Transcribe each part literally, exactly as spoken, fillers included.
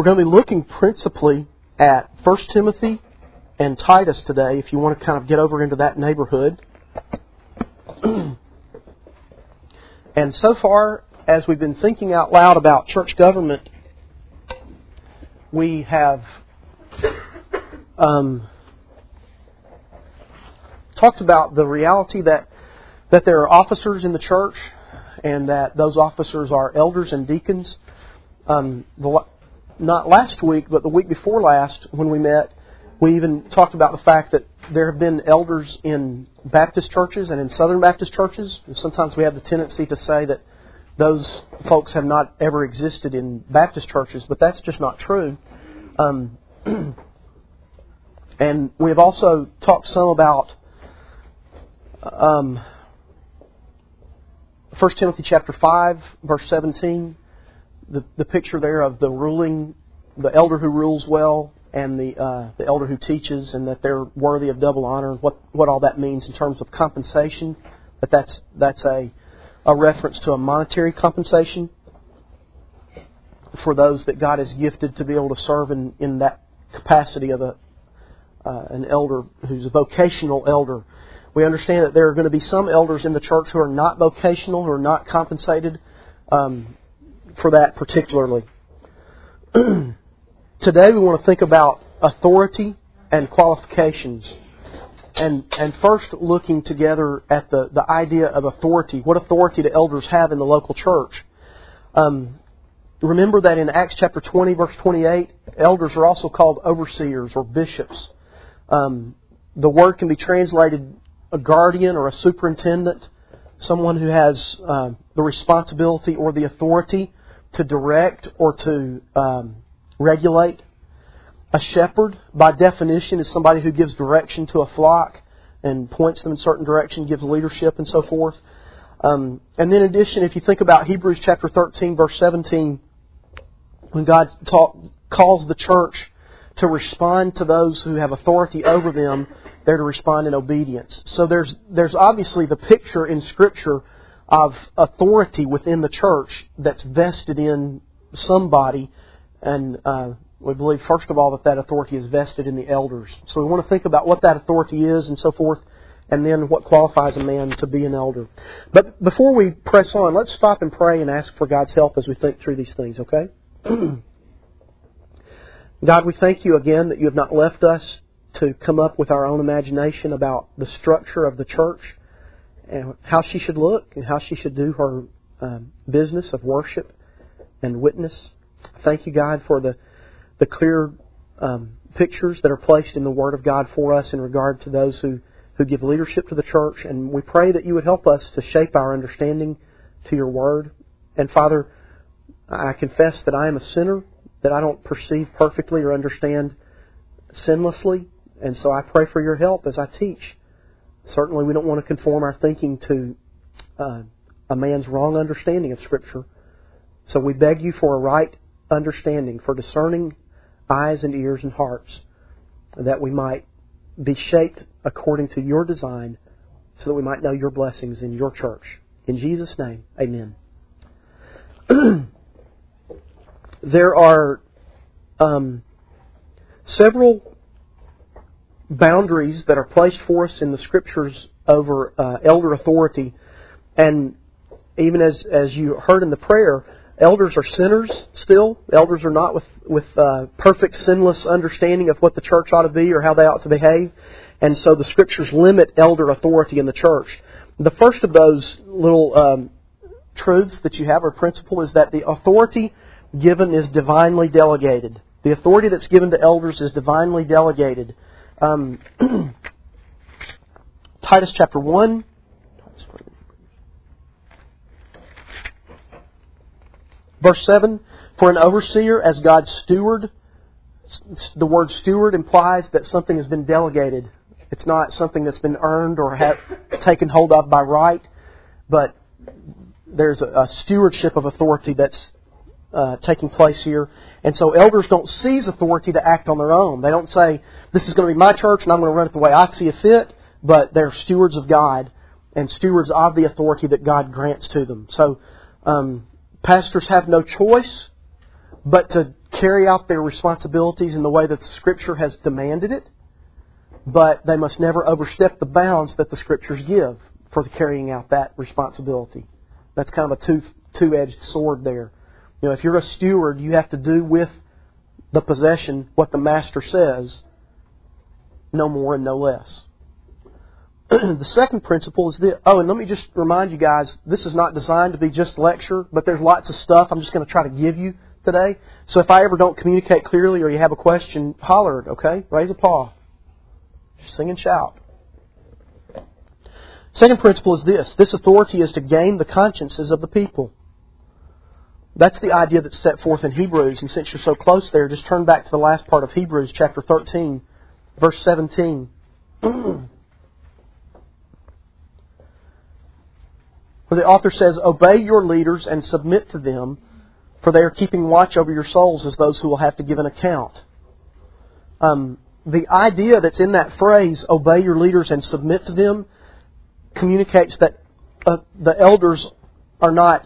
We're going to be looking principally at First Timothy and Titus today, if you want to kind of get over into that neighborhood. And so far, as we've been thinking out loud about church government, we have um, talked about the reality that, that there are officers in the church, and that those officers are elders and deacons. Um, the, not last week, but the week before last, when we met, we even talked about the fact that there have been elders in Baptist churches and in Southern Baptist churches. And sometimes we have the tendency to say that those folks have not ever existed in Baptist churches, but that's just not true. Um, and we have also talked some about um, First Timothy chapter five, verse seventeen, the, the picture there of the ruling, the elder who rules well, and the uh, the elder who teaches, and that they're worthy of double honor, and what, what all that means in terms of compensation. That that's that's a a reference to a monetary compensation for those that God has gifted to be able to serve in, in that capacity of a uh, an elder who's a vocational elder. We understand that there are going to be some elders in the church who are not vocational, who are not compensated um, for that particularly. Today we want to think about authority and qualifications. And and first looking together at the, the idea of authority. What authority do elders have in the local church? Um, remember that in Acts chapter twenty, verse twenty-eight, elders are also called overseers or bishops. Um, the word can be translated a guardian or a superintendent, someone who has uh, the responsibility or the authority to direct or to um, regulate. A shepherd, by definition, is somebody who gives direction to a flock and points them in a certain direction, gives leadership and so forth. Um, and then in addition, if you think about Hebrews chapter thirteen, verse seventeen, when God talk, calls the church to respond to those who have authority over them, they're to respond in obedience. So there's there's obviously the picture in Scripture of authority within the church that's vested in somebody, and uh, we believe, first of all, that that authority is vested in the elders. So we want to think about what that authority is and so forth, and then what qualifies a man to be an elder. But before we press on, let's stop and pray and ask for God's help as we think through these things, okay? God, we thank You again that You have not left us to come up with our own imagination about the structure of the church and how she should look and how she should do her um, business of worship and witness. Thank You, God, for the the clear um, pictures that are placed in the Word of God for us in regard to those who, who give leadership to the church. And we pray that You would help us to shape our understanding to Your Word. And Father, I confess that I am a sinner, that I don't perceive perfectly or understand sinlessly. And so I pray for Your help as I teach. Certainly we don't want to conform our thinking to uh, a man's wrong understanding of Scripture. So we beg You for a right understanding, for discerning eyes and ears and hearts, that we might be shaped according to Your design, so that we might know Your blessings in Your church. In Jesus' name, amen. There are um, several boundaries that are placed for us in the Scriptures over uh, elder authority, and even as, as you heard in the prayer, elders are sinners still. Elders are not with, with uh, perfect sinless understanding of what the church ought to be or how they ought to behave. And so the Scriptures limit elder authority in the church. The first of those little um, truths that you have, or principle, is that the authority given is divinely delegated. The authority that's given to elders is divinely delegated. Um, Titus chapter one. Verse seven, for an overseer as God's steward, the word steward implies that something has been delegated. It's not something that's been earned or have taken hold of by right, but there's a, a stewardship of authority that's uh, taking place here. And so elders don't seize authority to act on their own. They don't say, this is going to be my church and I'm going to run it the way I see it fit, but they're stewards of God and stewards of the authority that God grants to them. So um, pastors have no choice but to carry out their responsibilities in the way that the Scripture has demanded it, but they must never overstep the bounds that the Scriptures give for carrying out that responsibility. That's kind of a two, two-edged sword there. You know, if you're a steward, you have to do with the possession what the Master says, no more and no less. The second principle is this. Oh, and let me just remind you guys, this is not designed to be just lecture, but there's lots of stuff I'm just going to try to give you today. So if I ever don't communicate clearly or you have a question, holler it, okay? Raise a paw. Sing and shout. Second principle is this. This authority is to gain the consciences of the people. That's the idea that's set forth in Hebrews. And since you're so close there, just turn back to the last part of Hebrews chapter thirteen, verse seventeen. Where the author says, "Obey your leaders and submit to them, for they are keeping watch over your souls as those who will have to give an account." Um, the idea that's in that phrase, "obey your leaders and submit to them," communicates that uh, the elders are not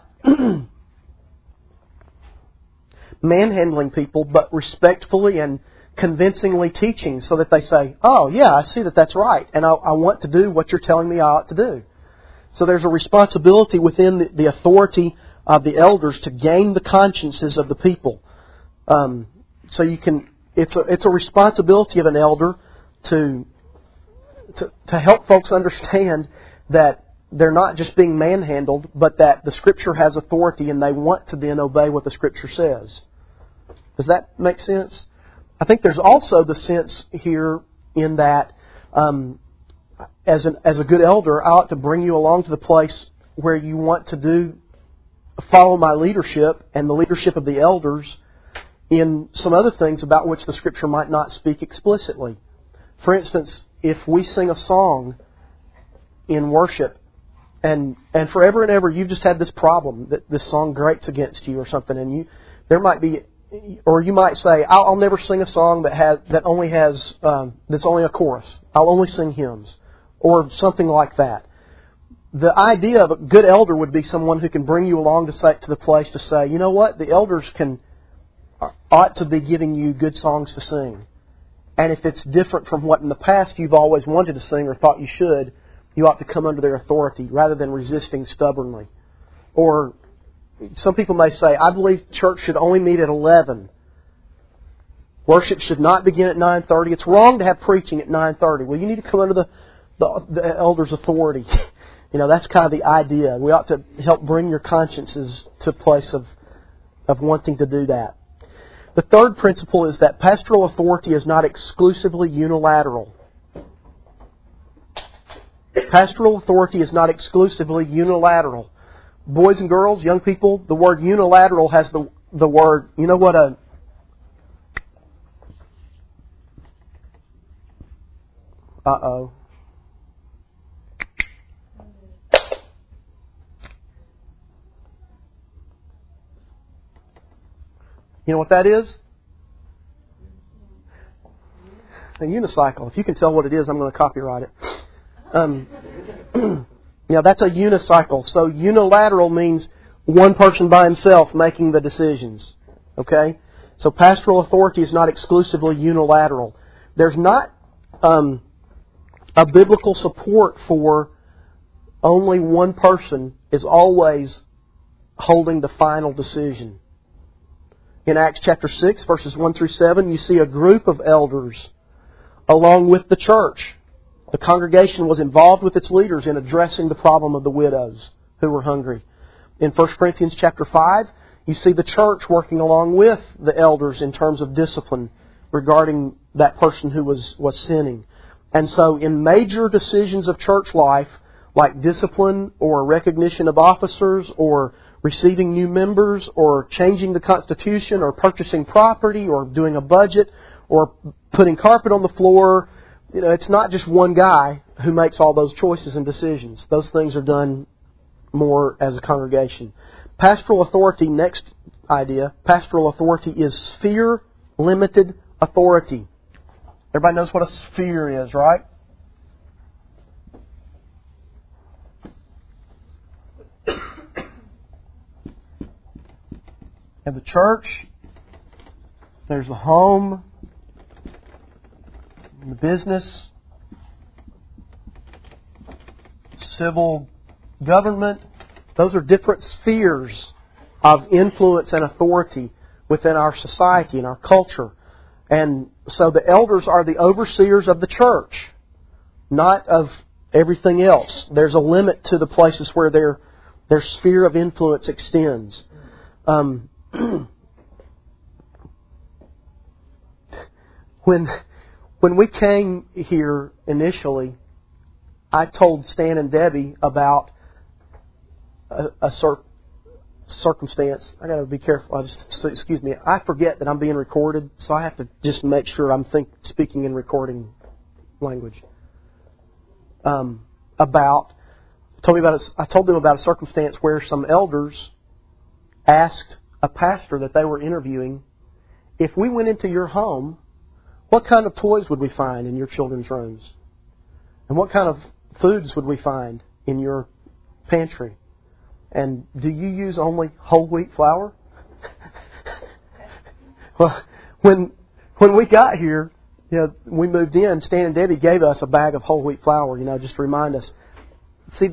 manhandling people, but respectfully and convincingly teaching so that they say, "Oh, yeah, I see that that's right, and I, I want to do what you're telling me I ought to do." So there's a responsibility within the, the authority of the elders to gain the consciences of the people. Um, so you can, it's a it's a responsibility of an elder to, to to help folks understand that they're not just being manhandled, but that the Scripture has authority and they want to then obey what the Scripture says. Does that make sense? I think there's also the sense here in that um, as an as a good elder, I ought to bring you along to the place where you want to do follow my leadership and the leadership of the elders in some other things about which the Scripture might not speak explicitly. For instance, if we sing a song in worship, and and forever and ever you've just had this problem that this song grates against you or something, and you there might be, or you might say, I'll, I'll never sing a song that has that only has um, that's only a chorus. I'll only sing hymns, or something like that. The idea of a good elder would be someone who can bring you along to say, to the place to say, you know what, the elders can ought to be giving you good songs to sing, and if it's different from what in the past you've always wanted to sing or thought you should, you ought to come under their authority rather than resisting stubbornly. Or some people may say, I believe church should only meet at eleven. Worship should not begin at nine thirty. It's wrong to have preaching at nine thirty. Well, you need to come under the, the, the elder's authority. You know, that's kind of the idea. We ought to help bring your consciences to a place of, of wanting to do that. The third principle is that pastoral authority is not exclusively unilateral. Pastoral authority is not exclusively unilateral. Boys and girls, young people, the word unilateral has the the word, you know what a... Uh-oh. You know what that is? A unicycle. If you can tell what it is, I'm going to copyright it. Um, yeah, that's a unicycle. So unilateral means one person by himself making the decisions. Okay? So pastoral authority is not exclusively unilateral. There's not um, a biblical support for only one person is always holding the final decision. In Acts chapter six, verses one through seven, you see a group of elders along with the church. The congregation was involved with its leaders in addressing the problem of the widows who were hungry. In First Corinthians chapter five, you see the church working along with the elders in terms of discipline regarding that person who was, was sinning. And so in major decisions of church life, like discipline or recognition of officers or receiving new members or changing the Constitution or purchasing property or doing a budget or putting carpet on the floor, you know, it's not just one guy who makes all those choices and decisions. Those things are done more as a congregation. Pastoral authority, next idea, pastoral authority is sphere-limited authority. Everybody knows what a sphere is, right? And the church There's the home, the business, civil government. Those are different spheres of influence and authority within our society and our culture. And so the elders are the overseers of the church, not of everything else. There's a limit to the places where their their sphere of influence extends. Um, when when we came here initially, I told Stan and Debbie about a, a cir- circumstance. I got to be careful. I just, excuse me. I forget that I'm being recorded, so I have to just make sure I'm think, speaking in recording language. Um, about told me about. A, I told them about a circumstance where some elders asked a pastor that they were interviewing, if we went into your home, what kind of toys would we find in your children's rooms? And what kind of foods would we find in your pantry? And do you use only whole wheat flour? Well, when when we got here, you know, we moved in, Stan and Debbie gave us a bag of whole wheat flour, you know, just to remind us. See,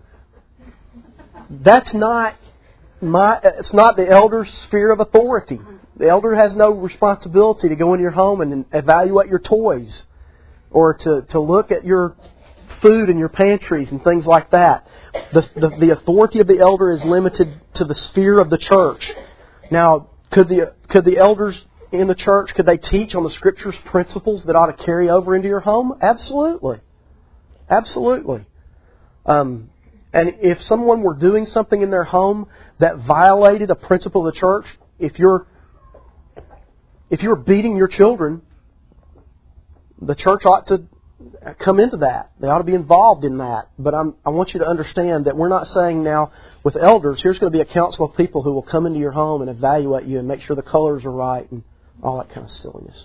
that's not my, it's not the elder's sphere of authority. The elder has no responsibility to go into your home and evaluate your toys or to, to look at your food in your pantries and things like that. The, the, the authority of the elder is limited to the sphere of the church. Now, could the could the elders in the church, could they teach on the Scriptures principles that ought to carry over into your home? Absolutely. Absolutely. Um, and if someone were doing something in their home that violated a principle of the church, if you're if you're beating your children, the church ought to come into that. They ought to be involved in that. But I'm, I want you to understand that we're not saying now with elders, here's going to be a council of people who will come into your home and evaluate you and make sure the colors are right and all that kind of silliness.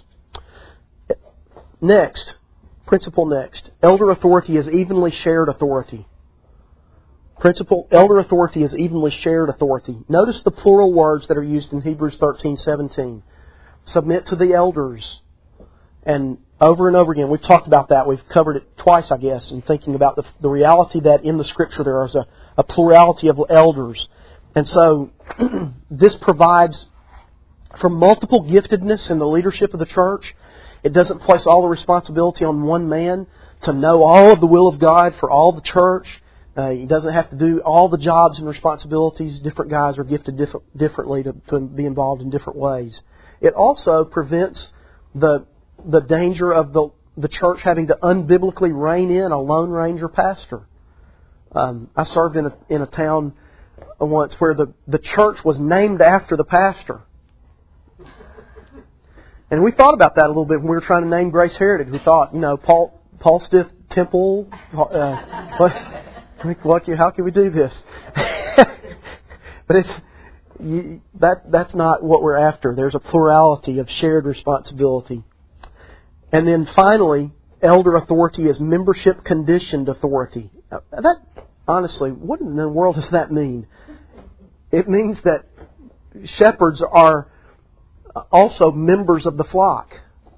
Next, principle next. Elder authority is evenly shared authority. Principle, elder authority is evenly shared authority. Notice the plural words that are used in Hebrews thirteen seventeen. Submit to the elders. And over and over again, we've talked about that. We've covered it twice, I guess, in thinking about the, the reality that in the Scripture there is a, a plurality of elders. And so this provides for multiple giftedness in the leadership of the church. It doesn't place all the responsibility on one man to know all of the will of God for all the church. Uh, he doesn't have to do all the jobs and responsibilities. Different guys are gifted diff- differently to, to be involved in different ways. It also prevents the the danger of the the church having to unbiblically rein in a lone ranger pastor. Um, I served in a in a town once where the, the church was named after the pastor. And we thought about that a little bit when we were trying to name Grace Heritage. We thought, you know, Paul Paul Stiff Temple. Uh, what, what, how can we do this? But it's you, that that's not what we're after. There's a plurality of shared responsibility. And then finally, elder authority is membership conditioned authority. Now, that honestly, what in the world does that mean? It means that shepherds are also members of the flock.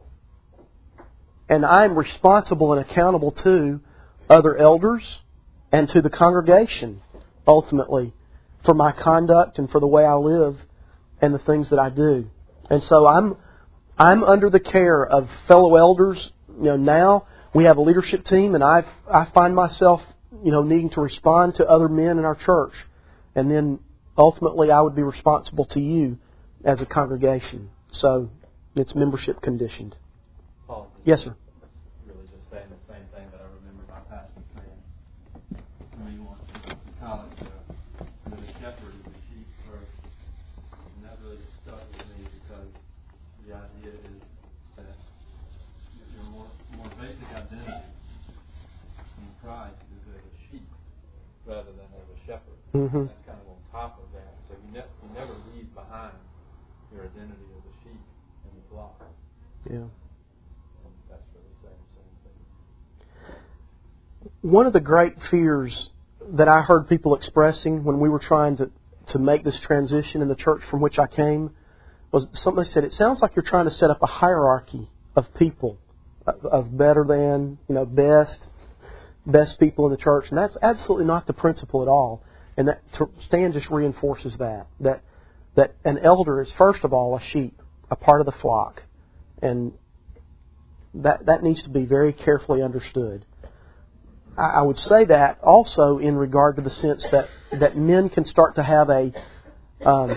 And I'm responsible and accountable to other elders and to the congregation, ultimately, for my conduct and for the way I live and the things that I do. And so I'm I'm under the care of fellow elders. You know, now we have a leadership team, and I I find myself, you know, needing to respond to other men in our church. And then ultimately I would be responsible to you as a congregation. So it's membership conditioned. Paul, yes, sir. Really just saying the same thing that I remember my pastor saying to me once in college. Uh, the shepherd is the sheep first. And that really stuck with me because the idea is that your more, more basic identity in Christ is as a sheep rather than as a shepherd. Mm-hmm. That's kind of on top of that. So you, ne- you never leave behind your identity as a sheep in the flock. Yeah. And that's really saying the same thing. One of the great fears that I heard people expressing when we were trying to, to make this transition in the church from which I came was somebody said, it sounds like you're trying to set up a hierarchy of people, of better than, you know, best, best people in the church. And that's absolutely not the principle at all. And that Stan just reinforces that, that, that an elder is first of all a sheep, a part of the flock. And that, that needs to be very carefully understood. I, I would say that also in regard to the sense that, that men can start to have a, um,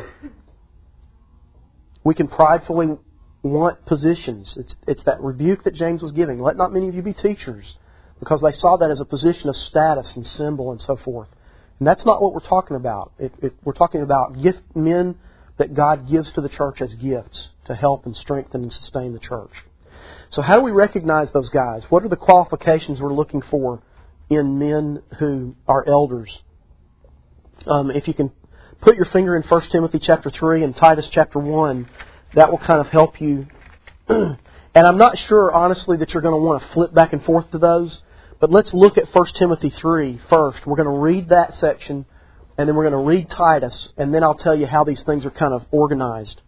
we can pridefully want positions. It's, it's that rebuke that James was giving. Let not many of you be teachers, because they saw that as a position of status and symbol and so forth. And that's not what we're talking about. It, it, we're talking about gift men that God gives to the church as gifts to help and strengthen and sustain the church. So how do we recognize those guys? What are the qualifications we're looking for in men who are elders? Um, if you can put your finger in First Timothy chapter three and Titus chapter one, that will kind of help you. And I'm not sure, honestly, that you're going to want to flip back and forth to those. But let's look at First Timothy three first. We're going to read that section, and then we're going to read Titus, and then I'll tell you how these things are kind of organized.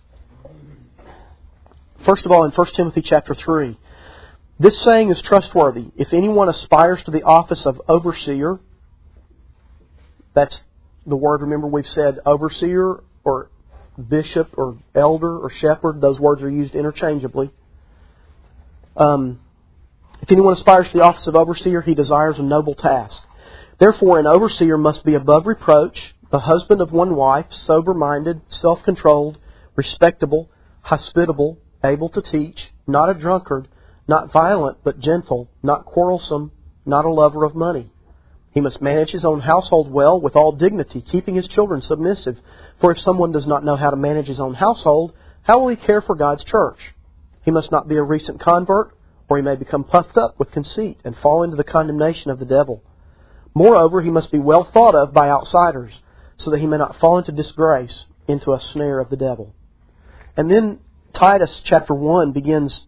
First of all, in First Timothy chapter three, this saying is trustworthy. If anyone aspires to the office of overseer, that's the word, remember we've said overseer or bishop or elder or shepherd. Those words are used interchangeably. Um, if anyone aspires to the office of overseer, he desires a noble task. Therefore, an overseer must be above reproach, the husband of one wife, sober-minded, self-controlled, respectable, hospitable, able to teach, not a drunkard, not violent but gentle, not quarrelsome, not a lover of money. He must manage his own household well with all dignity, keeping his children submissive. For if someone does not know how to manage his own household, how will he care for God's church? He must not be a recent convert, or he may become puffed up with conceit and fall into the condemnation of the devil. Moreover, he must be well thought of by outsiders, so that he may not fall into disgrace, into a snare of the devil. And then Titus chapter one begins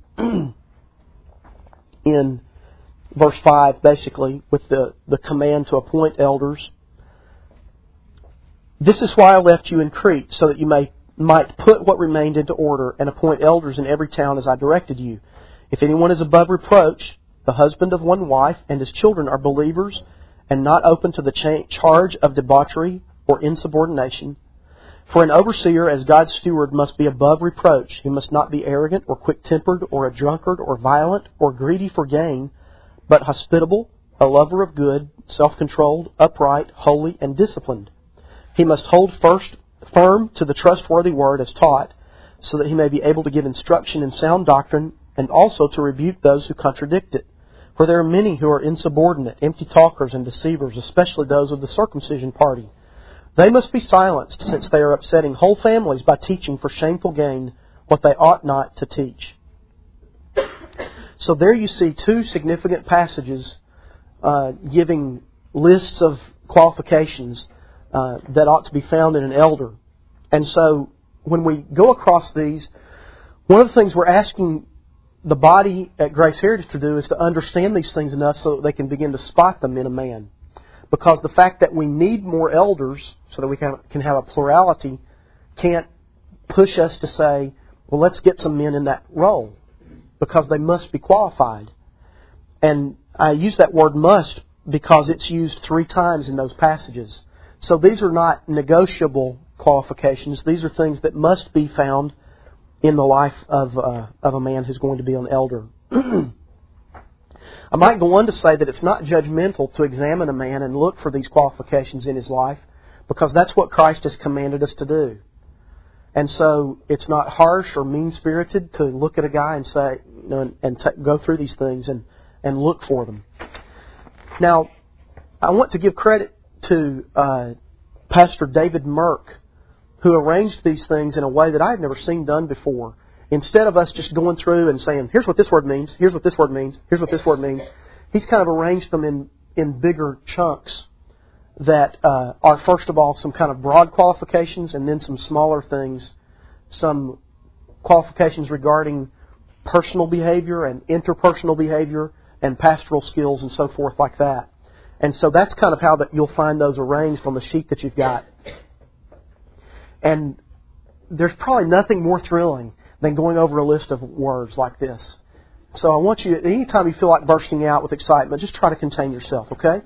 in verse five, basically, with the, the command to appoint elders. This is why I left you in Crete, so that you may might put what remained into order and appoint elders in every town as I directed you. If anyone is above reproach, the husband of one wife and his children are believers and not open to the cha- charge of debauchery or insubordination. For an overseer, as God's steward, must be above reproach. He must not be arrogant or quick-tempered or a drunkard or violent or greedy for gain, but hospitable, a lover of good, self-controlled, upright, holy, and disciplined. He must hold first firm to the trustworthy word as taught, so that he may be able to give instruction in sound doctrine and also to rebuke those who contradict it. For there are many who are insubordinate, empty talkers and deceivers, especially those of the circumcision party. They must be silenced, since they are upsetting whole families by teaching for shameful gain what they ought not to teach. So there you see two significant passages uh, giving lists of qualifications uh, that ought to be found in an elder. And so when we go across these, one of the things we're asking the body at Grace Heritage to do is to understand these things enough so that they can begin to spot them in a man. Because the fact that we need more elders so that we can, can have a plurality can't push us to say, well, let's get some men in that role, because they must be qualified. And I use that word must because it's used three times in those passages. So these are not negotiable qualifications. These are things that must be found in the life of, uh, of a man who's going to be an elder. I might go on to say that it's not judgmental to examine a man and look for these qualifications in his life, because that's what Christ has commanded us to do. And so it's not harsh or mean-spirited to look at a guy and say, you know, and, and t- go through these things and, and look for them. Now, I want to give credit to uh, Pastor David Merck, who arranged these things in a way that I've never seen done before. Instead of us just going through and saying, here's what this word means, here's what this word means, here's what this word means, he's kind of arranged them in, in bigger chunks that uh, are, first of all, some kind of broad qualifications, and then some smaller things, some qualifications regarding personal behavior and interpersonal behavior and pastoral skills and so forth like that. And so that's kind of how that you'll find those arranged on the sheet that you've got. And there's probably nothing more thrilling than going over a list of words like this. So I want you, anytime you feel like bursting out with excitement, just try to contain yourself, okay?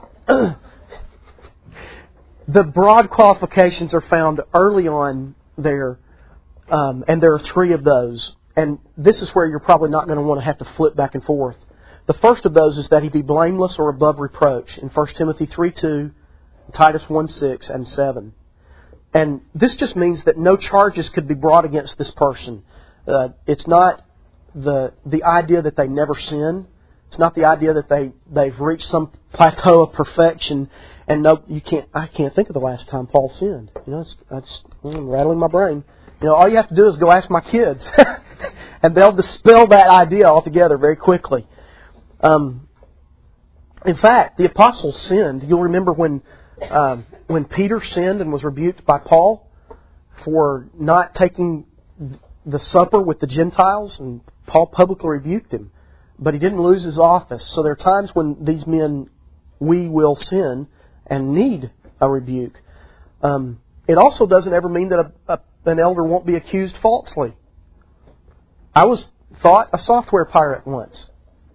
The broad qualifications are found early on there, um, and there are three of those. And this is where you're probably not going to want to have to flip back and forth. The first of those is that he be blameless or above reproach in First Timothy three two, Titus one six, and seven. And this just means that no charges could be brought against this person. Uh, it's not the the idea that they never sin. It's not the idea that they, they've reached some plateau of perfection and no, you can't. I can't think of the last time Paul sinned. You know, it's, I just, I'm rattling my brain. You know, all you have to do is go ask my kids, and they'll dispel that idea altogether very quickly. Um, in fact, the apostles sinned. You'll remember when um, when Peter sinned and was rebuked by Paul for not taking the supper with the Gentiles, and Paul publicly rebuked him. But he didn't lose his office. So there are times when these men, we will sin and need a rebuke. Um, it also doesn't ever mean that a, a, an elder won't be accused falsely. I was thought a software pirate once.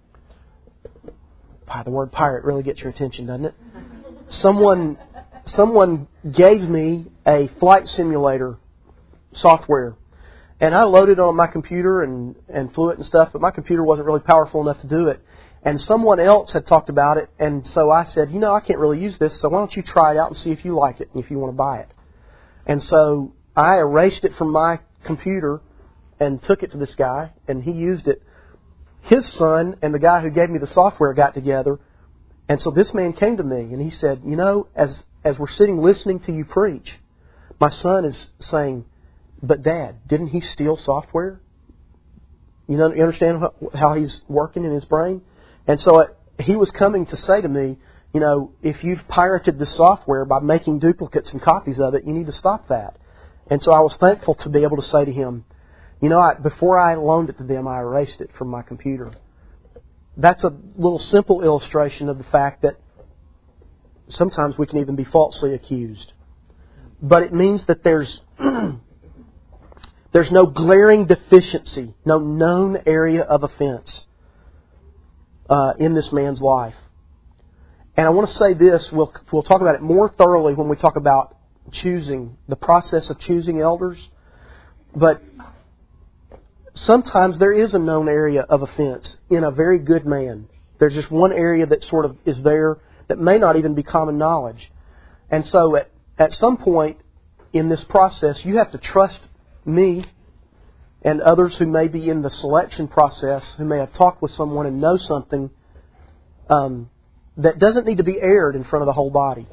Wow, the word pirate really gets your attention, doesn't it? Someone, someone gave me a flight simulator software. And I loaded it on my computer and, and flew it and stuff, but my computer wasn't really powerful enough to do it. And someone else had talked about it, and so I said, you know, I can't really use this, so why don't you try it out and see if you like it and if you want to buy it. And so I erased it from my computer and took it to this guy, and he used it. His son and the guy who gave me the software got together, and so this man came to me, and he said, you know, as as we're sitting listening to you preach, my son is saying, but Dad, didn't he steal software? You know, you understand how he's working in his brain? And so it, he was coming to say to me, you know, if you've pirated the software by making duplicates and copies of it, you need to stop that. And so I was thankful to be able to say to him, you know, I, before I loaned it to them, I erased it from my computer. That's a little simple illustration of the fact that sometimes we can even be falsely accused. But it means that there's there's no glaring deficiency, no known area of offense uh, in this man's life. And I want to say this, we'll we'll talk about it more thoroughly when we talk about choosing, the process of choosing elders. But sometimes there is a known area of offense in a very good man. There's just one area that sort of is there that may not even be common knowledge. And so at, at some point in this process, you have to trust me and others who may be in the selection process, who may have talked with someone and know something um, that doesn't need to be aired in front of the whole body.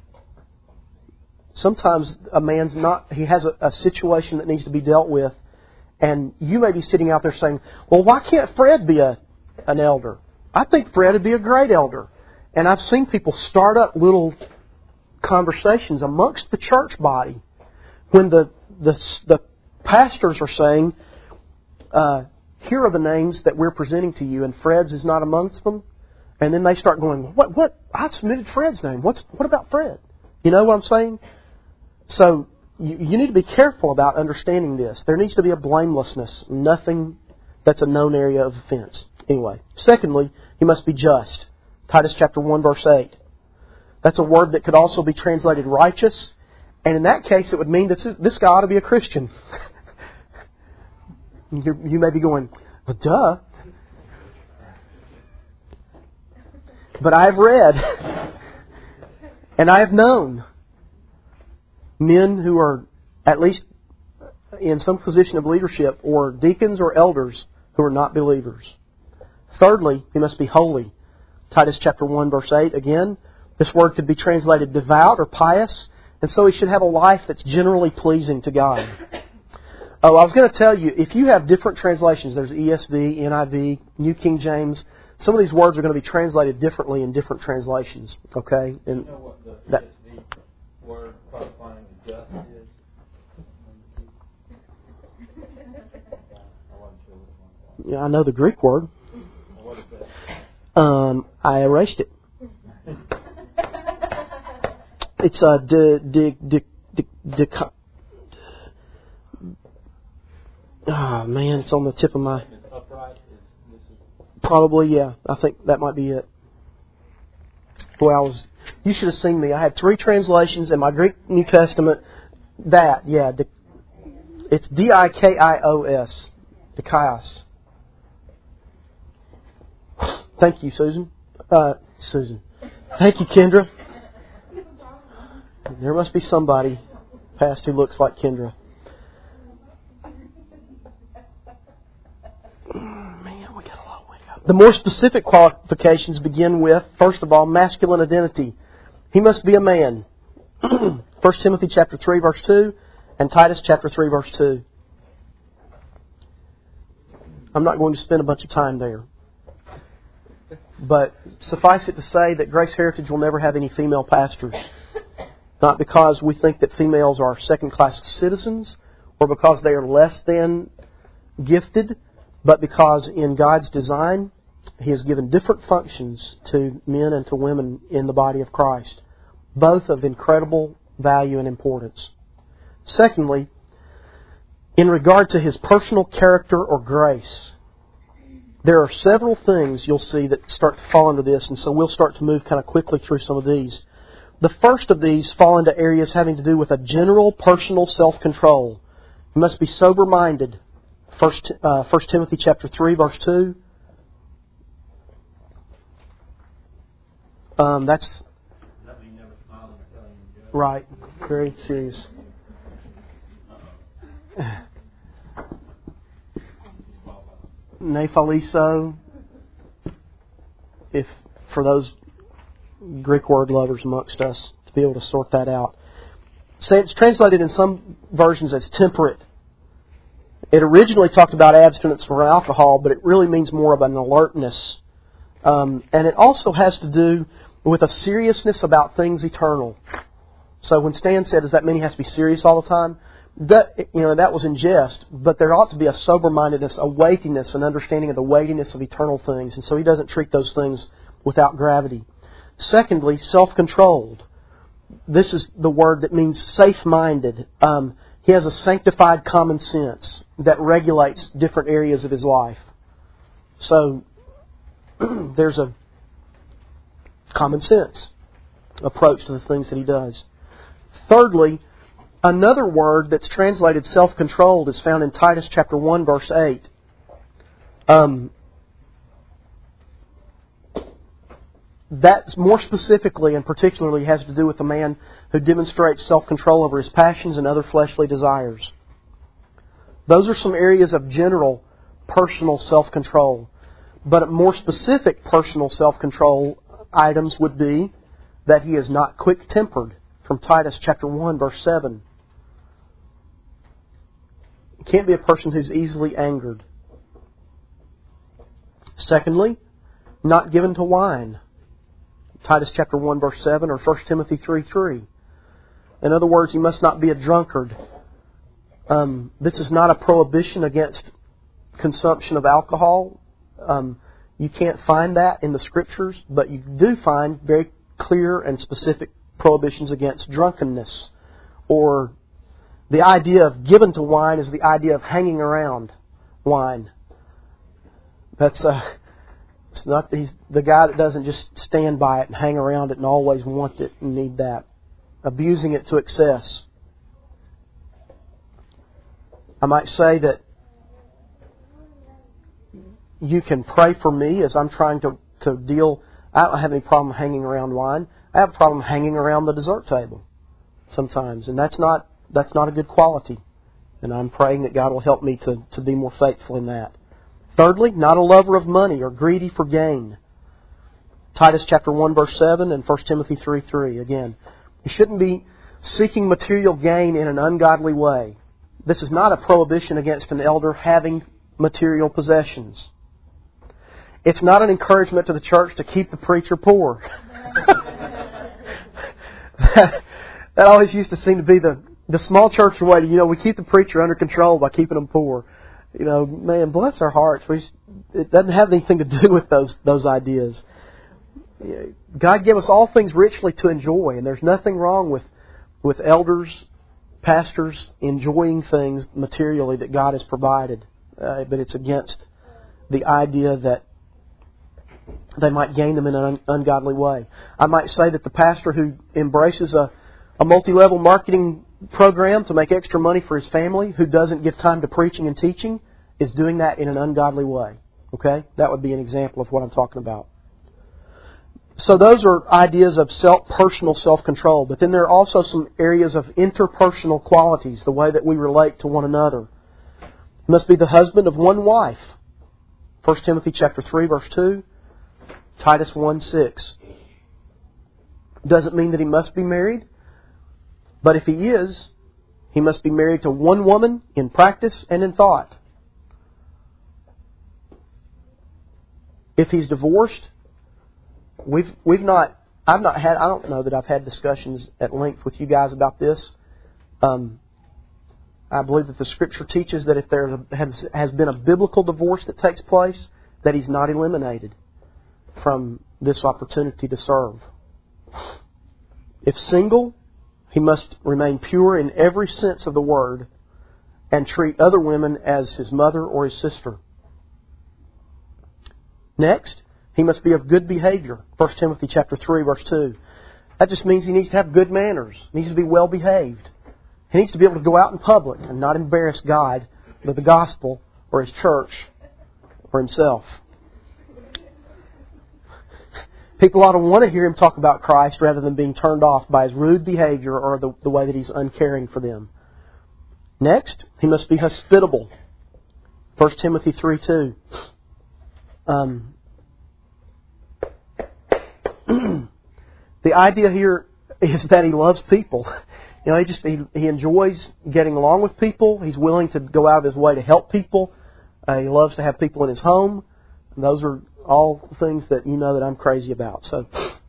Sometimes a man's not, he has a, a situation that needs to be dealt with, and you may be sitting out there saying, well, why can't Fred be a an elder? I think Fred would be a great elder. And I've seen people start up little conversations amongst the church body when the the, the pastors are saying, uh, here are the names that we're presenting to you, and Fred's is not amongst them. And then they start going, what, what? I submitted Fred's name. What's, what about Fred? You know what I'm saying? So you, you need to be careful about understanding this. There needs to be a blamelessness, nothing that's a known area of offense. Anyway, secondly, he must be just. Titus chapter one, verse eight. That's a word that could also be translated righteous. And in that case, it would mean that this guy ought to be a Christian. You're, you may be going, well, duh. But I have read, and I have known men who are at least in some position of leadership, or deacons or elders, who are not believers. Thirdly, he must be holy. Titus chapter one, verse eight. Again, this word could be translated devout or pious, and so he should have a life that's generally pleasing to God. Oh, I was going to tell you, if you have different translations, there's E S V, N I V, New King James. Some of these words are going to be translated differently in different translations. Okay, and you know what the that, E S V word qualifying just is? I wasn't sure which one. yeah, I know the Greek word. What is that? Um, I erased it. It's a de, de, de, de, de, Oh, man, it's on the tip of my... It's upright. Is, this is, Probably, yeah. I think that might be it. Boy, I was... You should have seen me. I had three translations in my Greek New Testament. That, yeah. Di, it's D I K I O S. Dikaios. Thank you, Susan. Uh, Susan. Thank you, Kendra. There must be somebody past who looks like Kendra. Man, we got a long way to go. The more specific qualifications begin with, first of all, masculine identity. He must be a man. First Timothy chapter three, verse two, and Titus chapter three, verse two. I'm not going to spend a bunch of time there. But suffice it to say that Grace Heritage will never have any female pastors. Not because we think that females are second-class citizens or because they are less than gifted, but because in God's design, He has given different functions to men and to women in the body of Christ, both of incredible value and importance. Secondly, in regard to His personal character or grace, there are several things you'll see that start to fall into this, and so we'll start to move kind of quickly through some of these. The first of these fall into areas having to do with a general personal self-control. You must be sober-minded. First, uh, First Timothy chapter three, verse two. Um, that's that mean never smiling or telling you joke? Right. Very serious. Nephaliso, if for those Greek word lovers amongst us to be able to sort that out. So it's translated in some versions as temperate. It originally talked about abstinence from alcohol, but it really means more of an alertness. Um, and it also has to do with a seriousness about things eternal. So when Stan said, does that mean he has to be serious all the time? That, you know, that was in jest, but there ought to be a sober-mindedness, a weightiness, an understanding of the weightiness of eternal things. And so he doesn't treat those things without gravity. Secondly, self-controlled. This is the word that means safe-minded. Um, he has a sanctified common sense that regulates different areas of his life. So there's a common sense approach to the things that he does. Thirdly, another word that's translated self-controlled is found in Titus chapter one, verse eight. Um, that more specifically and particularly has to do with a man who demonstrates self-control over his passions and other fleshly desires. Those are some areas of general personal self-control. But more specific personal self-control items would be that he is not quick-tempered, from Titus chapter one, verse seven. He can't be a person who's easily angered. Secondly, not given to wine. Titus chapter one, verse seven, or First Timothy three, three. In other words, he must not be a drunkard. Um, this is not a prohibition against consumption of alcohol. Um, you can't find that in the Scriptures, but you do find very clear and specific prohibitions against drunkenness. Or the idea of given to wine is the idea of hanging around wine. That's uh, it's not the, the guy that doesn't just stand by it and hang around it and always want it and need that. Abusing it to excess. I might say that you can pray for me as I'm trying to, to deal. I don't have any problem hanging around wine. I have a problem hanging around the dessert table sometimes. And that's not that's not a good quality. And I'm praying that God will help me to, to be more faithful in that. Thirdly, not a lover of money or greedy for gain. Titus chapter one, verse seven and First Timothy three, three. Again, you shouldn't be seeking material gain in an ungodly way. This is not a prohibition against an elder having material possessions. It's not an encouragement to the church to keep the preacher poor. that, that always used to seem to be the, the small church way to, you know, we keep the preacher under control by keeping them poor. You know, man, bless our hearts. We, it doesn't have anything to do with those those ideas. God gave us all things richly to enjoy, and there's nothing wrong with, with elders pastors enjoying things materially that God has provided, uh, but it's against the idea that they might gain them in an un- ungodly way. I might say that the pastor who embraces a, a multi-level marketing program to make extra money for his family, who doesn't give time to preaching and teaching, is doing that in an ungodly way. Okay? That would be an example of what I'm talking about. So those are ideas of self, personal self-control. But then there are also some areas of interpersonal qualities, the way that we relate to one another. He must be the husband of one wife. First Timothy chapter three, verse two. Titus one six. Doesn't mean that he must be married. But if he is, he must be married to one woman in practice and in thought. If he's divorced, we've we've not I've not had I don't know that I've had discussions at length with you guys about this. Um, I believe that the Scripture teaches that if there has, has been a biblical divorce that takes place, that he's not eliminated from this opportunity to serve. If single, he must remain pure in every sense of the word and treat other women as his mother or his sister. Next, he must be of good behavior. First Timothy chapter three, verse two. That just means he needs to have good manners. He needs to be well behaved. He needs to be able to go out in public and not embarrass God, or the gospel, or his church, or himself. People ought to want to hear him talk about Christ rather than being turned off by his rude behavior or the, the way that he's uncaring for them. Next, he must be hospitable. First Timothy three two. Um, the idea here is that he loves people. You know, he just he, he enjoys getting along with people. He's willing to go out of his way to help people. Uh, he loves to have people in his home. And those are all things that you know that I'm crazy about. So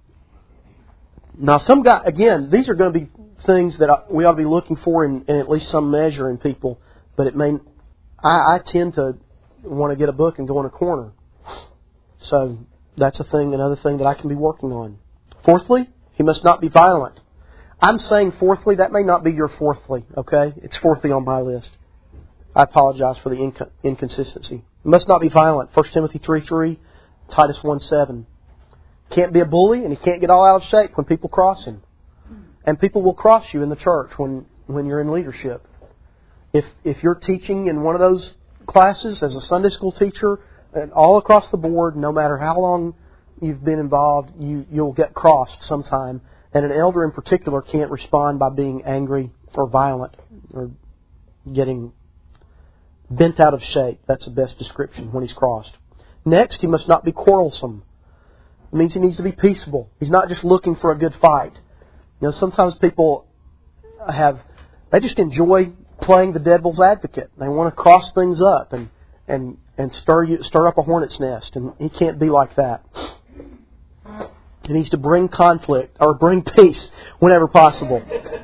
now, some guy again, these are going to be things that we ought to be looking for in, in at least some measure in people. But it may, I, I tend to want to get a book and go in a corner. So that's a thing, another thing that I can be working on. Fourthly, he must not be violent. I'm saying fourthly, that may not be your fourthly, okay? It's fourthly on my list. I apologize for the inc- inconsistency. He must not be violent. First Timothy three three, Titus one seven. Can't be a bully, and he can't get all out of shape when people cross him. And people will cross you in the church when, when you're in leadership. If if you're teaching in one of those classes as a Sunday school teacher, and all across the board, no matter how long you've been involved, you, you'll get crossed sometime. And an elder in particular can't respond by being angry or violent or getting bent out of shape. That's the best description when he's crossed. Next, he must not be quarrelsome. It means he needs to be peaceable. He's not just looking for a good fight. You know, sometimes people have, they just enjoy playing the devil's advocate. They want to cross things up and and and stir you, stir up a hornet's nest, and he can't be like that. He needs to bring conflict or bring peace whenever possible.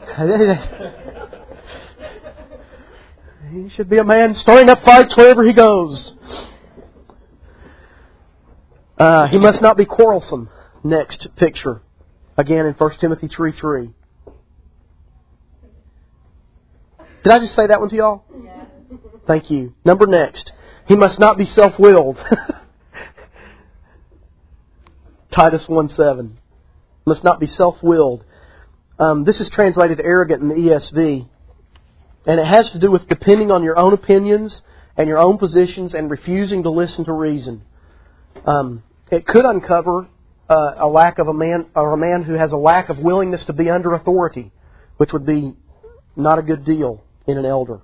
He should be a man stirring up fights wherever he goes. Uh, he must not be quarrelsome. Next picture, again in First Timothy three three. Did I just say that one to y'all? Yeah. Thank you. Number next. He must not be self-willed. Titus one seven. Must not be self-willed. Um, this is translated arrogant in the E S V. And it has to do with depending on your own opinions and your own positions and refusing to listen to reason. Um, it could uncover uh, a lack of a man, or a man who has a lack of willingness to be under authority, which would be not a good deal in an elder.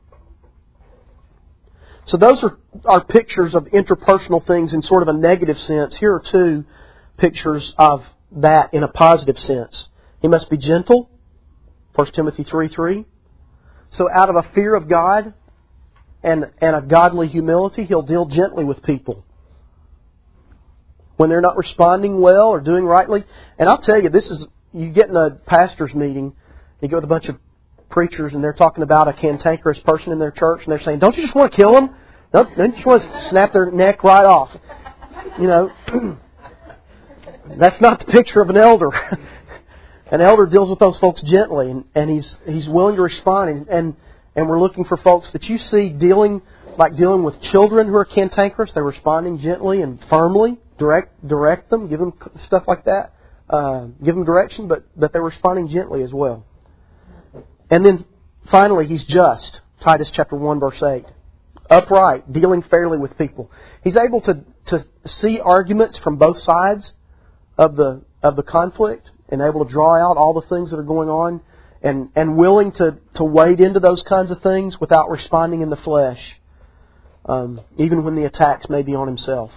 So those are, are pictures of interpersonal things in sort of a negative sense. Here are two pictures of that in a positive sense. He must be gentle, First Timothy three three. So out of a fear of God and, and a godly humility, he'll deal gently with people when they're not responding well or doing rightly. And I'll tell you, this is, you get in a pastor's meeting, you go with a bunch of preachers and they're talking about a cantankerous person in their church and they're saying, don't you just want to kill them? Don't, don't you just want to snap their neck right off? You know, that's not the picture of an elder. An elder deals with those folks gently, and, and he's he's willing to respond. And, and and we're looking for folks that you see dealing like dealing with children who are cantankerous. They're responding gently and firmly. Direct direct them, give them stuff like that. Uh, give them direction, but but they're responding gently as well. And then finally, he's just. Titus chapter one, verse eight. Upright, dealing fairly with people. He's able to to see arguments from both sides of the of the conflict, and able to draw out all the things that are going on, and, and willing to, to wade into those kinds of things without responding in the flesh, um, even when the attacks may be on himself.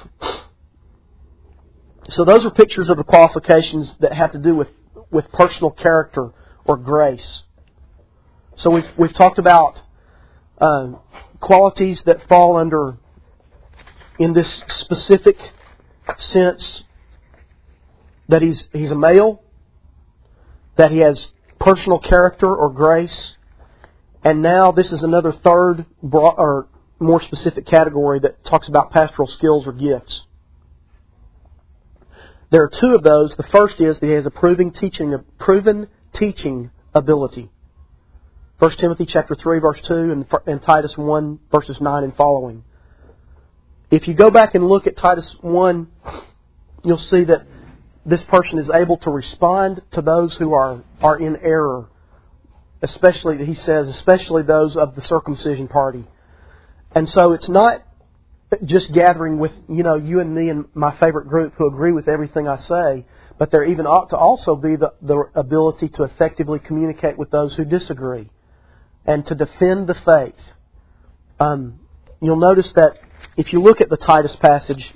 So those are pictures of the qualifications that have to do with, with personal character or grace. So we've, we've talked about uh, qualities that fall under, in this specific sense, that he's he's a male, that he has personal character or grace, and now this is another third broad, or more specific category that talks about pastoral skills or gifts. There are two of those. The first is that he has a proven teaching, proven teaching ability. First Timothy chapter three, verse two, and, and Titus one, verses nine and following. If you go back and look at Titus one, you'll see that this person is able to respond to those who are, are in error. Especially, he says, especially those of the circumcision party. And so it's not just gathering with, you know, you and me and my favorite group who agree with everything I say, but there even ought to also be the, the ability to effectively communicate with those who disagree and to defend the faith. Um, you'll notice that if you look at the Titus passage,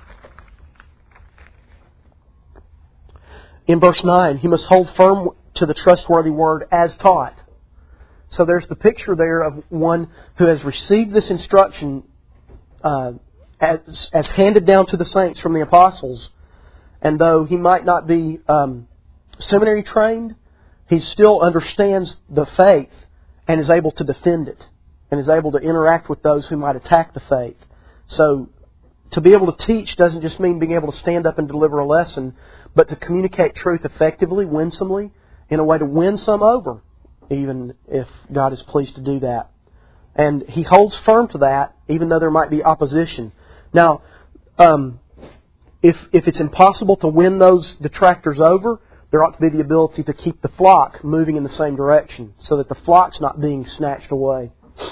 in verse nine, he must hold firm to the trustworthy word as taught. So there's the picture there of one who has received this instruction uh, as, as handed down to the saints from the apostles. And though he might not be um, seminary trained, he still understands the faith and is able to defend it and is able to interact with those who might attack the faith. So to be able to teach doesn't just mean being able to stand up and deliver a lesson, but to communicate truth effectively, winsomely, in a way to win some over, even if God is pleased to do that. And he holds firm to that, even though there might be opposition. Now, um, if if it's impossible to win those detractors over, there ought to be the ability to keep the flock moving in the same direction, so that the flock's not being snatched away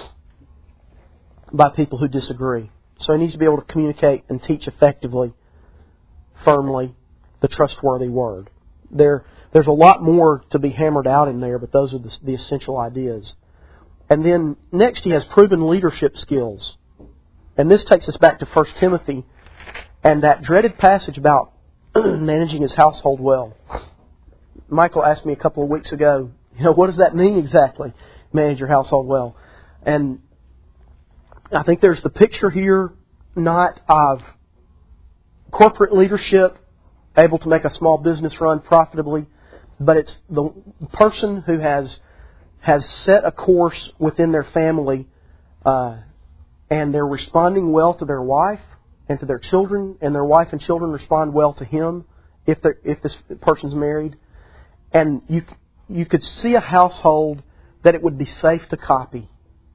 by people who disagree. So he needs to be able to communicate and teach effectively, firmly, the trustworthy word. There, there's a lot more to be hammered out in there, but those are the, the essential ideas. And then next he has proven leadership skills. And this takes us back to First Timothy and that dreaded passage about managing his household well. Michael asked me a couple of weeks ago, you know, what does that mean exactly, manage your household well? And I think there's the picture here not of corporate leadership, able to make a small business run profitably, but it's the person who has has set a course within their family, uh, and they're responding well to their wife and to their children, and their wife and children respond well to him if they if this person's married, and you you could see a household that it would be safe to copy.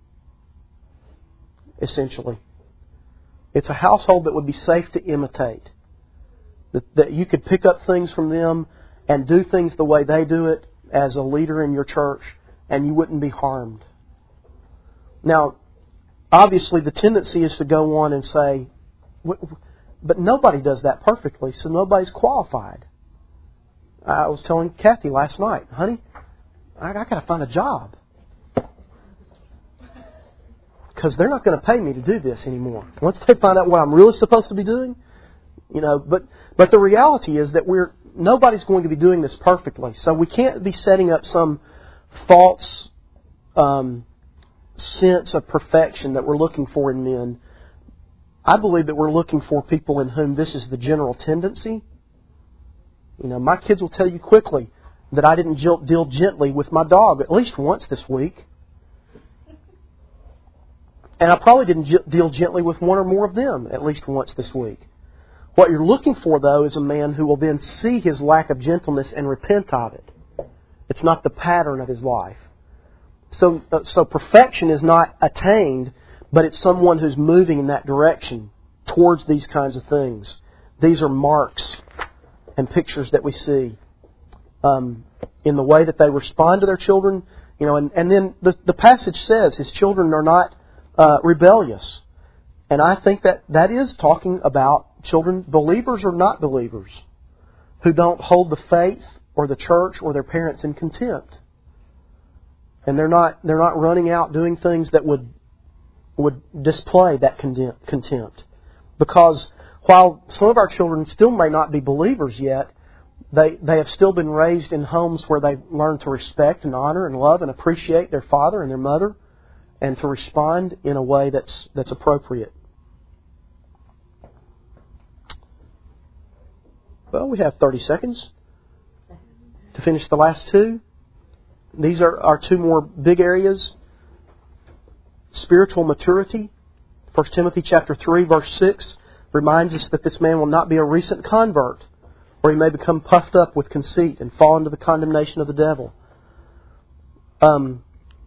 Essentially, it's a household that would be safe to imitate. That, that you could pick up things from them and do things the way they do it as a leader in your church, and you wouldn't be harmed. Now, obviously the tendency is to go on and say, but nobody does that perfectly, so nobody's qualified. I was telling Kathy last night, honey, I, I got to find a job. Because they're not going to pay me to do this anymore. Once they find out what I'm really supposed to be doing, you know, but but the reality is that we're nobody's going to be doing this perfectly. So we can't be setting up some false um, sense of perfection that we're looking for in men. I believe that we're looking for people in whom this is the general tendency. You know, my kids will tell you quickly that I didn't deal gently with my dog at least once this week. And I probably didn't deal gently with one or more of them at least once this week. What you're looking for, though, is a man who will then see his lack of gentleness and repent of it. It's not the pattern of his life. So, so perfection is not attained, but it's someone who's moving in that direction towards these kinds of things. These are marks and pictures that we see um, in the way that they respond to their children. You know, and, and then the, the passage says his children are not uh, rebellious. And I think that that is talking about children, believers or not believers, who don't hold the faith or the church or their parents in contempt. And they're not they're not running out doing things that would would display that contempt. Because while some of our children still may not be believers yet, they they have still been raised in homes where they've learned to respect and honor and love and appreciate their father and their mother, and to respond in a way that's that's appropriate. Well, we have thirty seconds to finish the last two. These are our two more big areas. Spiritual maturity. First Timothy chapter three, verse six reminds us that this man will not be a recent convert, or he may become puffed up with conceit and fall into the condemnation of the devil. Um,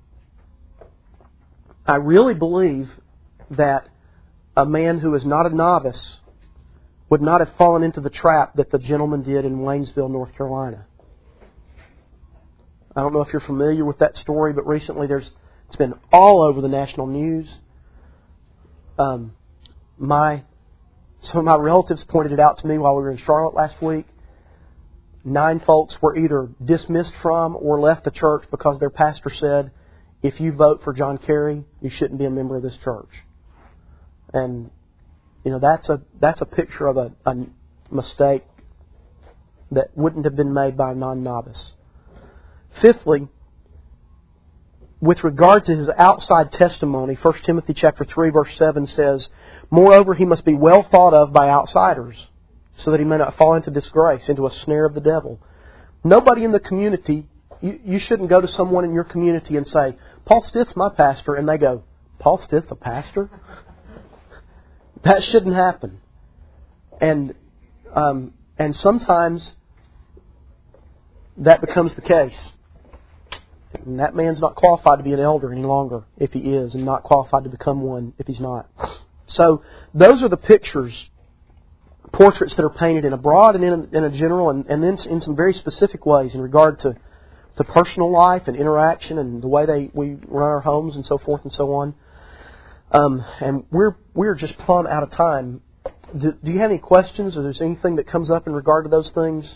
I really believe that a man who is not a novice would not have fallen into the trap that the gentleman did in Waynesville, North Carolina. I don't know if you're familiar with that story, but recently there's it's been all over the national news. Um, my some of my relatives pointed it out to me while we were in Charlotte last week. Nine folks were either dismissed from or left the church because their pastor said, "If you vote for John Kerry, you shouldn't be a member of this church." And you know that's a that's a picture of a, a mistake that wouldn't have been made by a non-novice. Fifthly, with regard to his outside testimony, First Timothy chapter three, verse seven says, "Moreover, he must be well thought of by outsiders, so that he may not fall into disgrace, into a snare of the devil." Nobody in the community, you, you shouldn't go to someone in your community and say, "Paul Stith's my pastor," and they go, "Paul Stith, a pastor?" That shouldn't happen. And um, and sometimes that becomes the case. And that man's not qualified to be an elder any longer if he is, and not qualified to become one if he's not. So those are the pictures, portraits that are painted in a broad and in a, in a general, and, and then in some very specific ways in regard to, to personal life and interaction and the way they we run our homes and so forth and so on. Um, and we're we're just plumb out of time. Do, do you have any questions, or is there anything that comes up in regard to those things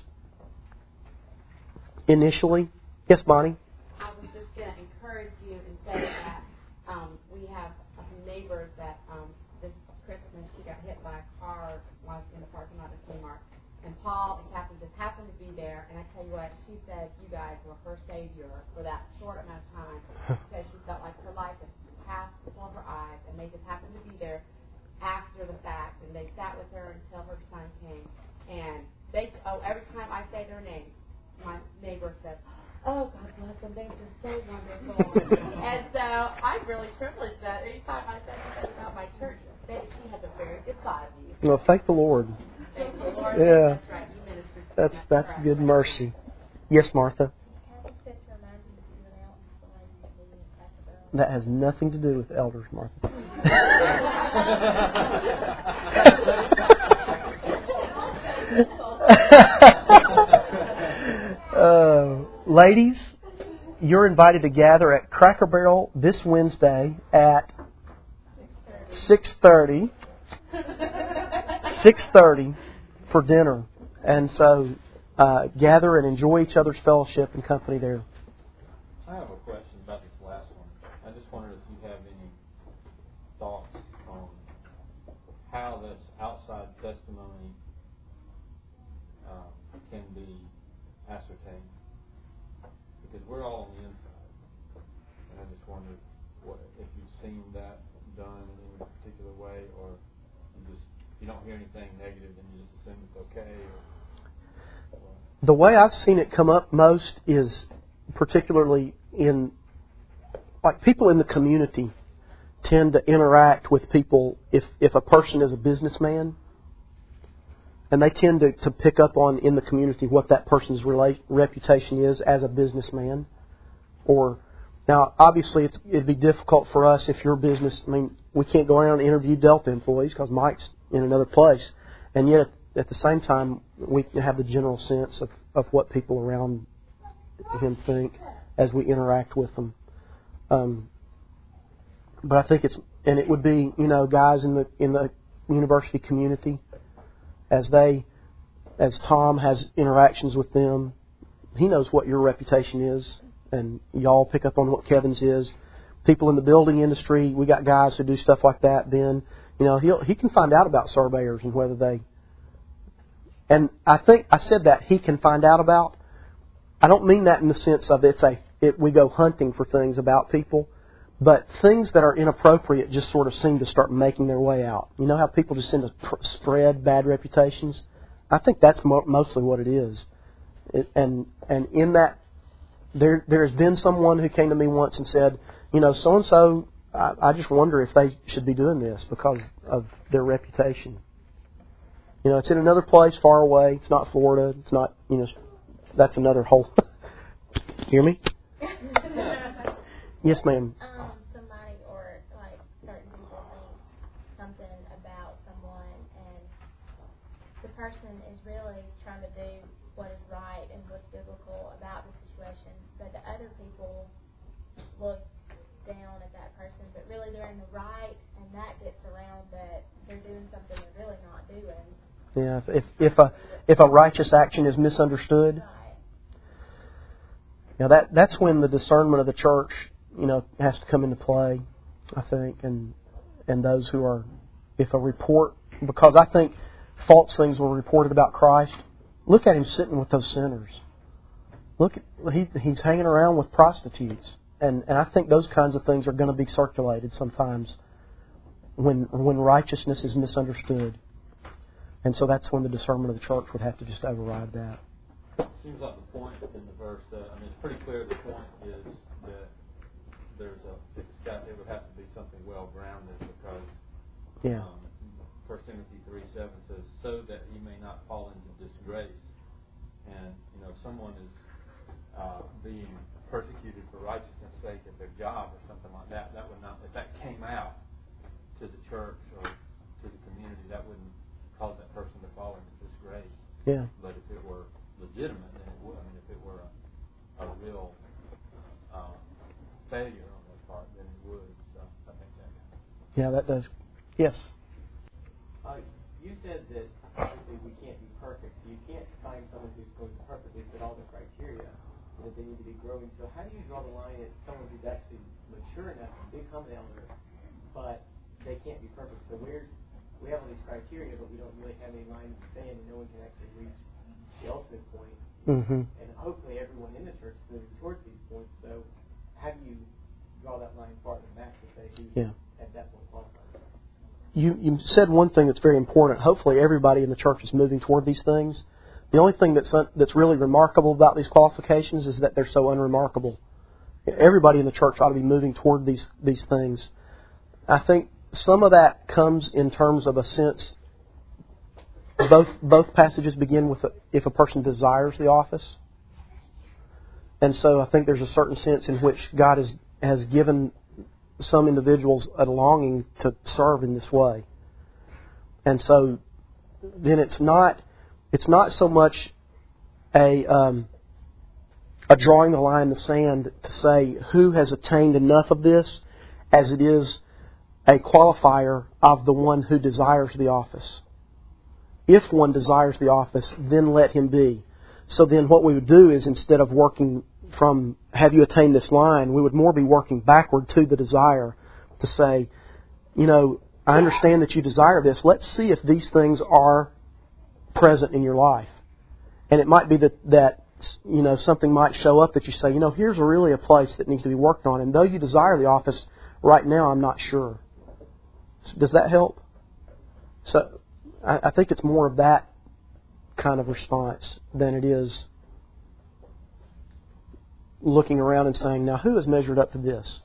initially? Yes, Bonnie? I was just going to encourage you and say that um, we have neighbors that um, this Christmas she got hit by a car while she was in the parking lot of Kmart. And Paul and Catherine just happened to be there. And I tell you what, she said you guys were her savior for that short amount of time, because she felt like her life had passed before her eyes, and they just happened to be there after the fact, and they sat with her until her son came. And they, oh, every time I say their name, my neighbor says, "Oh, God bless them, they're just so wonderful." And so I'm really privileged that anytime I say something about my church, that she has a very good side of you. Well, thank the Lord. Thank the Lord. Yeah. That's right. You ministered to That's me. that's right. good mercy. Yes, Martha. That has nothing to do with elders, Martha. uh, ladies, you're invited to gather at Cracker Barrel this Wednesday at six thirty. six thirty for dinner. And so uh, gather and enjoy each other's fellowship and company there. I have a question about this last one. I just wondered if you have any thoughts on how this outside testimony um, can be ascertained. Because we're all on the inside. And I just wondered what, if you've seen that done in any particular way, or you just you don't hear anything negative and you just assume it's okay. Or, or. The way I've seen it come up most is particularly in, like, people in the community tend to interact with people if, if a person is a businessman, and they tend to, to pick up on in the community what that person's rela- reputation is as a businessman. Or now, obviously, it's, it'd be difficult for us if your business. I mean, we can't go around and interview Delta employees because Mike's in another place, and yet at the same time, we have the general sense of, of what people around him think as we interact with them. Um, but I think it's, and it would be, you know, guys in the in the university community, as they, as Tom has interactions with them, he knows what your reputation is, and y'all pick up on what Kevin's is. People in the building industry, we got guys who do stuff like that. Ben, you know, he he can find out about surveyors and whether they. And I think I said that he can find out about. I don't mean that in the sense of it's a it, we go hunting for things about people, but things that are inappropriate just sort of seem to start making their way out. You know how people just tend to pr- spread bad reputations? I think that's mo- mostly what it is. It, and and in that, there there has been someone who came to me once and said, you know, so and so, I just wonder if they should be doing this because of their reputation. You know, it's in another place far away. It's not Florida. It's not, you know, that's another whole. Hear me? Yes, ma'am. Um, somebody or like certain people think something about someone, and the person is really trying to do what is right and what's biblical about the situation, but the other people look down at that person, but really they're in the right, and that gets around that they're doing something they're really not doing. Yeah, if if a if a righteous action is misunderstood, Right. now that that's when the discernment of the church, you know, has to come into play, I think, and and those who are, if a report, because I think false things were reported about Christ. Look at him sitting with those sinners. Look, at, he he's hanging around with prostitutes, and and I think those kinds of things are going to be circulated sometimes when when righteousness is misunderstood. And so that's when the discernment of the church would have to just override that. It seems like the point in the verse, that, I mean, it's pretty clear the point is that there's a, it's got, it would have to be something well-grounded because Yeah. um, First Timothy three seven says, so that ye may not fall into disgrace. And, you know, if someone is uh, being persecuted for righteousness' sake at their job or something like that, that would not, if that came out to the church or to the community, that wouldn't cause that person to fall into disgrace. Yeah. But if it were legitimate, then it would. I mean, if it were a, a real um, failure on their part, then it would. So I think that. Yeah, that does. Yes. Uh, you said that obviously we can't be perfect, so you can't find someone who's going to perfectly fit all the criteria, and that they need to be growing. So how do you draw the line at someone who's actually mature enough to become an elder, but they can't be perfect? So where's we have all these criteria, but we don't really have any line in the sand, and no one can actually reach the ultimate point. Mm-hmm. And hopefully everyone in the church is moving towards these points. So how do you draw that line farther back to say who's Yeah. at that point qualified? You you said one thing that's very important. Hopefully everybody in the church is moving toward these things. The only thing that's that's really remarkable about these qualifications is that they're so unremarkable. Everybody in the church ought to be moving toward these these things. I think some of that comes in terms of a sense. Both both passages begin with a, if a person desires the office, and so I think there's a certain sense in which God has has given some individuals a longing to serve in this way, and so then it's not it's not so much a um, a drawing the line in the sand to say who has attained enough of this, as it is a qualifier of the one who desires the office. If one desires the office, then let him be. So then what we would do is, instead of working from have you attained this line, we would more be working backward to the desire to say, you know, I understand that you desire this. Let's see if these things are present in your life. And it might be that, that you know, something might show up that you say, you know, here's really a place that needs to be worked on. And though you desire the office, right now I'm not sure. Does that help? So I, I think it's more of that kind of response than it is looking around and saying, now who has measured up to this?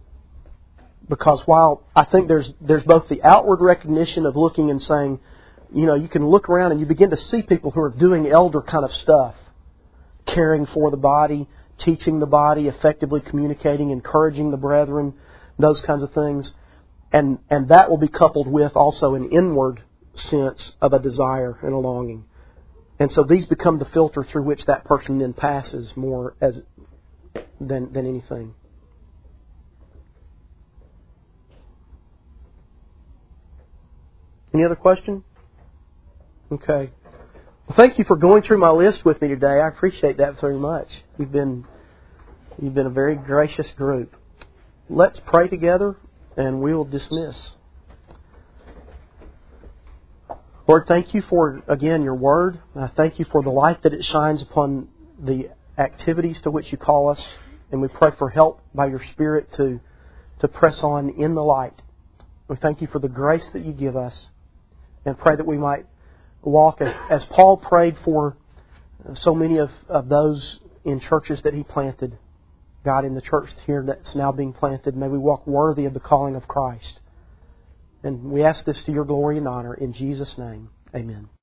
Because while I think there's there's both the outward recognition of looking and saying, you know, you can look around and you begin to see people who are doing elder kind of stuff. Caring for the body, teaching the body, effectively communicating, encouraging the brethren, those kinds of things. And and that will be coupled with also an inward sense of a desire and a longing. And so these become the filter through which that person then passes more as than than anything. Any other question? Okay. Well, thank you for going through my list with me today. I appreciate that very much. You've been you've been a very gracious group. Let's pray together, and we will dismiss. Lord, thank you for, again, your Word. I thank you for the light that it shines upon the activities to which you call us. And we pray for help by your Spirit to, to press on in the light. We thank you for the grace that you give us. And pray that we might walk as, as Paul prayed for so many of, of those in churches that he planted. God, in the church here that's now being planted, may we walk worthy of the calling of Christ. And we ask this to your glory and honor. In Jesus' name, amen.